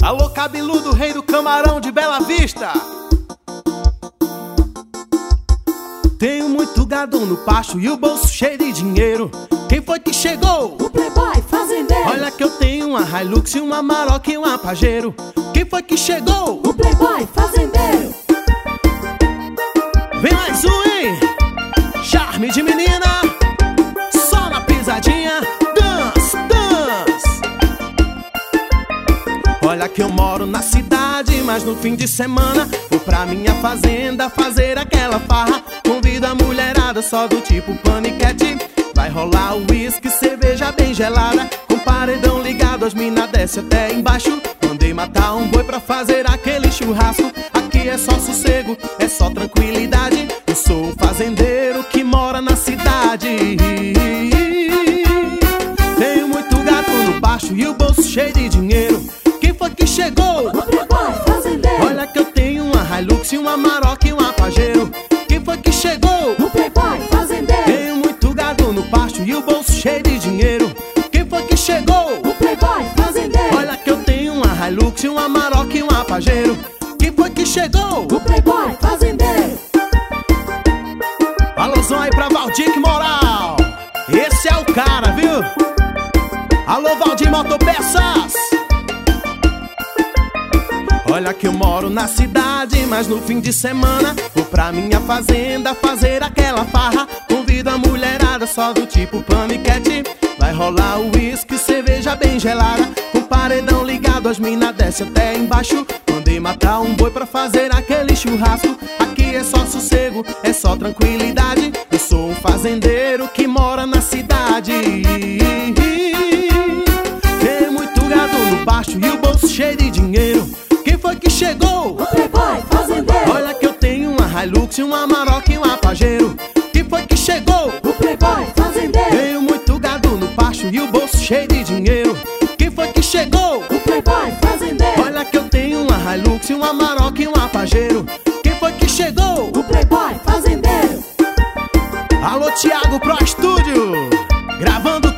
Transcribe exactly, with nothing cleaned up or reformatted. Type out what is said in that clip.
Alô, cabeludo, rei do camarão de Bela Vista. Tenho muito gado no pasto e o bolso cheio de dinheiro. Quem foi que chegou? O playboy fazendeiro. Olha que eu tenho uma Hilux, uma Amarok e uma Pajero. Quem foi que chegou? O playboy fazendeiro. Vem mais um, hein? Charme de menina, só na pisadinha. Dance, dance. Olha que eu moro na cidade, mas no fim de semana vou pra minha fazenda fazer aquela farra. Convido a mulherada só do tipo paniquete. Vai rolar o uísque, cerveja bem gelada, com paredão ligado, as mina desce até embaixo. Mandei matar um boi pra fazer aquele churrasco. Aqui é só sossego, é só tranquilidade. Eu sou um fazendeiro que mora na cidade. Tenho muito gato no baixo e o bolso cheio de dinheiro. Quem foi que chegou? O playboy fazendeiro. Olha que eu tenho uma Hilux, uma Amarok e uma Pajero. Quem foi que chegou? O playboy fazendeiro. Tenho muito gado no pasto e o bolso cheio de dinheiro. Quem foi que chegou? O playboy fazendeiro. Olha que eu tenho uma Hilux, uma Amarok e uma Pajero. Quem foi que chegou? O playboy fazendeiro. Alôzão aí pra Valdir Moral. Esse é o cara, viu? Alô, Valdir Motopeças. Olha que eu moro na cidade, mas no fim de semana vou pra minha fazenda fazer aquela farra. Convido a mulherada só do tipo paniquete. Vai rolar o uísque, cerveja bem gelada, com paredão ligado, as mina desce até embaixo. Mandei matar um boi pra fazer aquele churrasco. Aqui é só sossego, é só tranquilidade. Eu sou um fazendeiro que mora na cidade. Tem muito gado no baixo e o bolso cheio de dinheiro. Quem foi que chegou? O playboy fazendeiro. Olha que eu tenho uma Hilux, uma Amarok e uma Pajero. Quem foi que chegou? O playboy fazendeiro. Tenho muito gado no pasto e o bolso cheio de dinheiro. Quem foi que chegou? O playboy fazendeiro. Olha que eu tenho uma Hilux, uma Amarok e uma Pajero. Quem foi que chegou? O playboy fazendeiro. Alô, Thiago Pro Estúdio, gravando